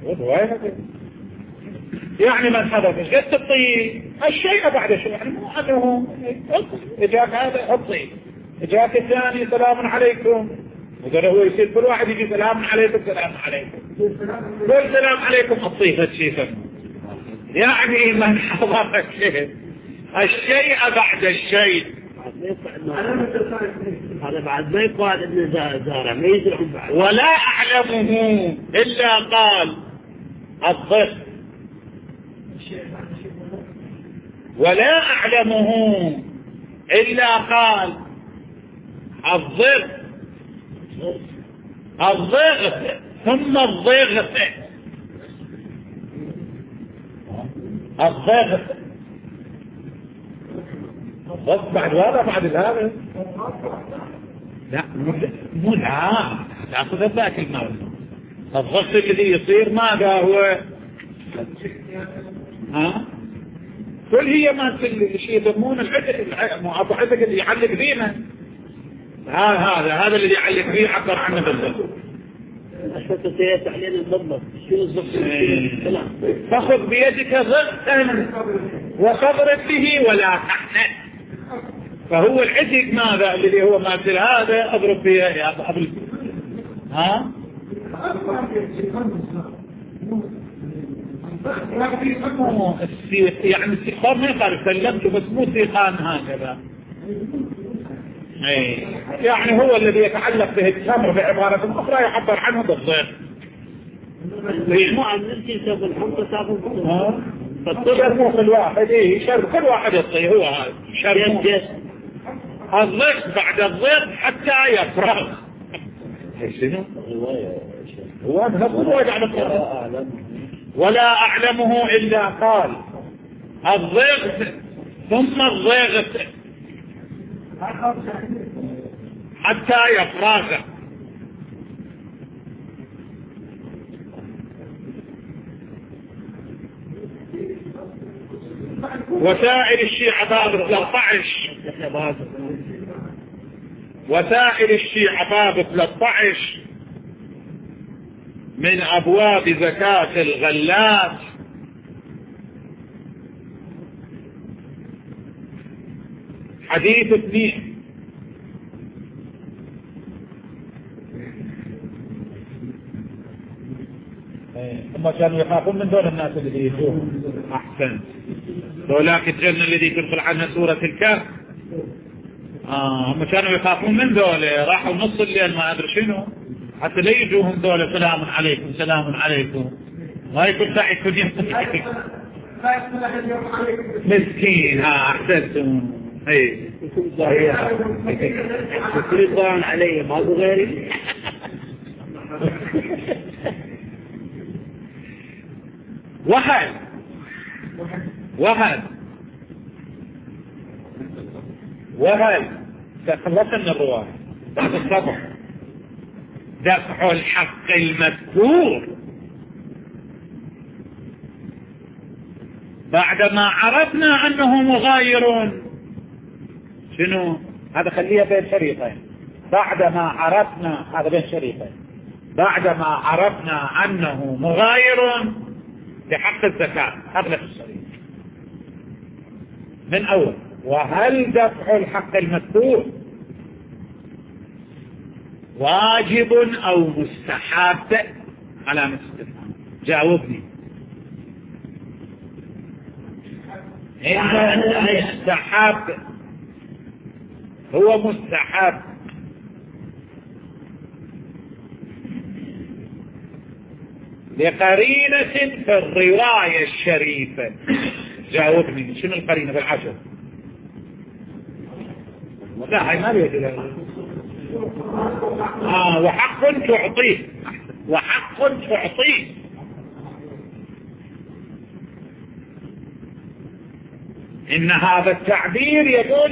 يعني من حضرته ايش قد تعطيه؟ الشيء بعد الشيء، يعني مو انه اجاك هذا حطيه، اجاك الثاني سلام عليكم، وقال هو يصير كل واحد يجي سلام عليكم سلام عليكم كل سلام عليكم حطيه هالشيء، يعني من حضر الشيء الشيء بعد الشيء. هذا بعد ما يقال ابن زارع ما يزرع بعد. ولا أعلمه إلا قال الضر، ولا أعلمه إلا قال الضر الضغط ثم الضغط الضغط الضغط بعد هذا بعد هذا لا مو لا تأخذ ذاك الموضوع. الضغط الذي يصير ماذا هو؟ ها كل هي ما الشيء يسمونه العتق، ابو عتق اللي يعلق فينا هذا هذا هذا اللي يعلق فيه عبر عنه بالضبط. أشوف تعليل الضبط شو الضبط؟ فخذ بيدك ضغطا وخضرت به ولا تحنث، فهو العتق ماذا اللي هو مثل هذا اضرب فيه يا ابو ها يعني السيخان ما يقال سلمته بس مو سيخان هكذا. اي يعني هو الذي يتعلق به التمر بعبارة أخرى يعبر عنه بالضغط. مو عن نفسي سوف الحمطة سوف فالشرموخ الواحد ايه شرم كل واحد يطيه هو هذا شرموخ الضغط بعد الضغط حتى يفرغ. شنو؟ هو هذا نقول وجع ولا أعلمه إلا قال الضغط ثم الضغط حتى يفرغ. وسائر الشيعة باب ثلاثة عشر وسائر الشيعة باب ثلاثة عشر من أبواب زكاة الغلات حديث اثنين. هم كانوا يخافون من دول الناس الذي يجون أحسن دولاك الجنة الذي تدخل عنها سورة الكهف. آه هم كانوا يخافون من دول راحوا نص الليل ما أدري شنو حتى لا يجوهم دول سلام عليكم سلام عليكم ما يكون ساعي كل يوم مسكين. ها أحسنتم اي كل ضان علي ما هو غيري. وهل وهل وهل تخلصنا من الرواية بعد الصبح دفع الحق المذكور بعدما عرفنا أنه مغاير. شنو هذا؟ خليها بين شريطين. بعدما عرفنا هذا بين شريطين بعدما عرفنا أنه مغاير بحق الزكاة أغلق الصريح من أول. وهل دفع الحق المذكور واجب أو مستحب؟ علامة استفهام، جاوبني. إنه مستحب، هو مستحب. لقرينة في الرواية الشريفة. جاوبني، شنو القرينة في العشر؟ لا هاي ما بيجي. آه وحق تعطيه، وحق تعطيه. إن هذا التعبير يدل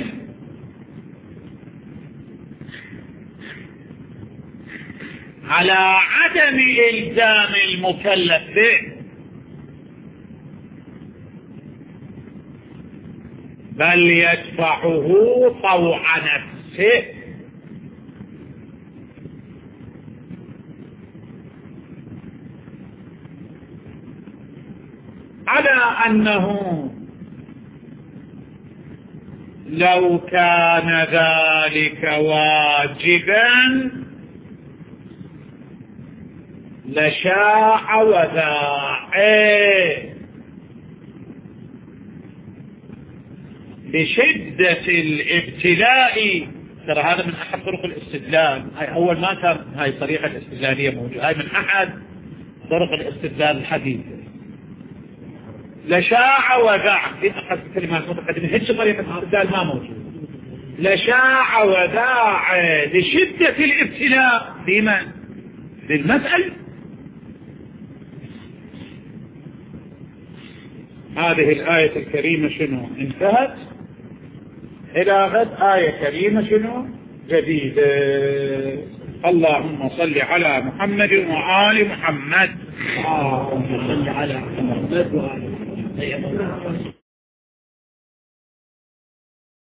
على عدم إلزام المكلف به، بل يدفعه طوع نفسه. على أنه لو كان ذلك واجبا لشاع وذاع بشدة الابتلاء. ترى هذا من أحد طرق الاستدلال. هاي أول ما كان هاي طريقة الاستدلالية موجودة، هاي من أحد طرق الاستدلال الحديثة. لشاع وذاع في أحد الكلمات المتقدمة، هيك طريقة الاستدلال ما موجود. لشاع وذاع لشدة الابتلاء بما للمسألة. هذه الآية الكريمة شنو انتهت، إلى غد آية كريمة شنو جديدة. اللهم صل على محمد وآل محمد. اللهم صل على محمد وآل محمد.